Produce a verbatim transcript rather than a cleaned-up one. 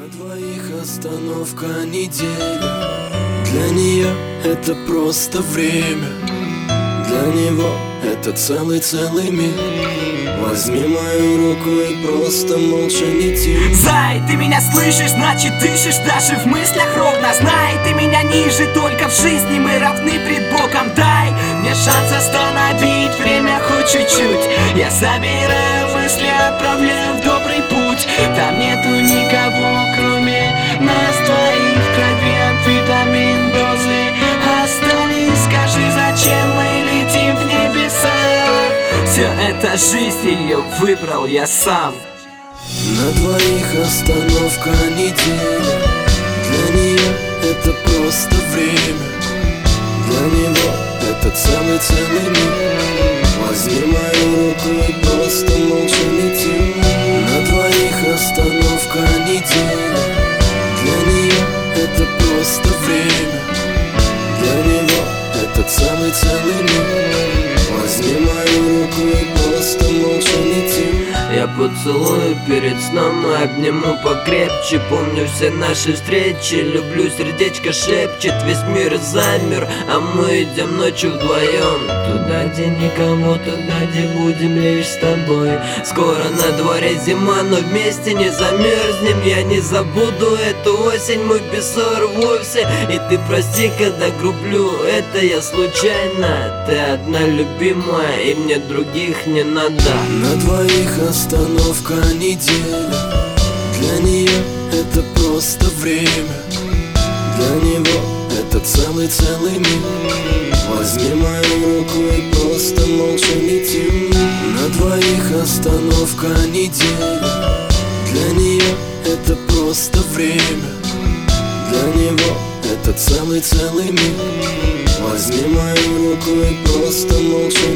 двоих остановка недели. Для нее это просто время, для него это целый-целый мир. Возьми мою руку и просто молча лети. Зай, ты меня слышишь, значит дышишь даже в мыслях ровно. Знай, ты меня ниже, только в жизни мы равны пред Богом. Дай мне шанс остановить время хоть чуть-чуть. Я собираю мысли, отправляю в добрый путь. Там нету никого, кроме нас двоих. В крови амфетамин дозы. Остановись, скажи, зачем мы летим в небеса? Все это жизнь, ее выбрал я сам. На двоих остановка недели. Для нее это просто время, для него это целый-целый мир. Возьми мою руку и просто молча лети. На двоих остановка недели. Для нее это просто время, для него это целый-целый мир. Возьми мою руку и просто молча лети. Я поцелую перед сном и обниму покрепче. Помню все наши встречи, люблю, сердечко шепчет. Весь мир замер, а мы идем ночью вдвоем. Туда, где никого, туда, где будем лишь с тобой. Скоро на дворе зима, но вместе не замерзнем. Я не забуду эту осень, мы без ссор вовсе. И ты прости, когда грублю, это я случайно. Ты одна любимая, и мне других не надо. На двоих остановка недели. Для нее это просто время, для него это целый-целый мир. Возьми мою руку и просто молча лети. На двоих остановка недели. Для нее это просто время, для него это целый-целый мир. Возьми мою руку и просто молча